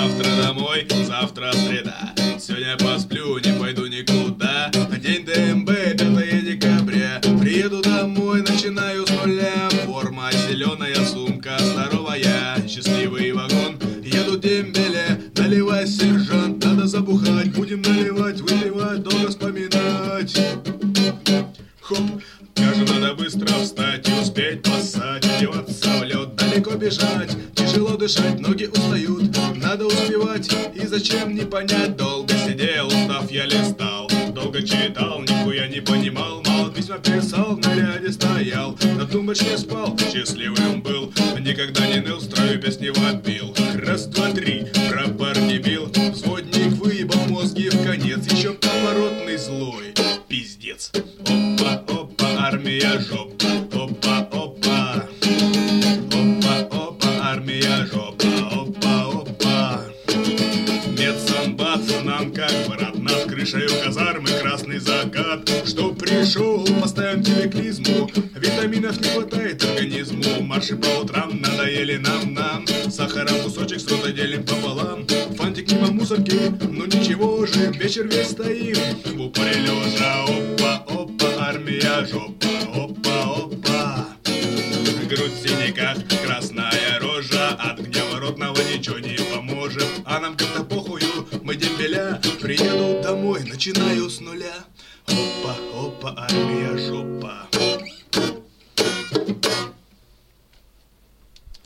завтра домой, завтра среда. Сегодня посплю, не пойду никуда. День ДМБ, 5 декабря. Приеду домой, начинаю с нуля. Форма зеленая, сумка здоровая. Счастливый вагон, едут дембеля. Наливай, сержант, надо забухать. Будем наливать, выливать, долго вспоминать. Хоп, скажем, надо быстро встать и успеть поссать. Одеваться в лед, далеко бежать. Тяжело дышать, ноги устают. Надо успевать, и зачем не понять. Долго сидел, устав я листал. Долго читал, нихуя не понимал. Мало письма писал, на ряде стоял. На тумбочке спал, счастливым был. Никогда не ныл, строю песни вопил. Раз, два, три, прапор не бил. Взводник выебал мозги в конец. Еще поворотный злой, пиздец. Опа, опа, армия жопа. Опа, опа. Опа, опа, армия жопа. Опа, опа. Медсанбат нам как брат. Над крышей у казармы красный закат. Что пришел, поставим тебе клизму. Витаминов не хватает организму. Марши по утрам надоели нам. Сахаром кусочек с рота делим пополам. Фантик мимо мусорки, ну ничего же. Вечер весь стоим в упоре лежа. Опа, опа, армия жопа. Опа, опа. Грудь в синяках, красная рожа. От гнева родного ничего не поможет. А нам как-то похую, мы дембеля. Приеду домой, начинаю с нуля. Опа, опа, армия жопа.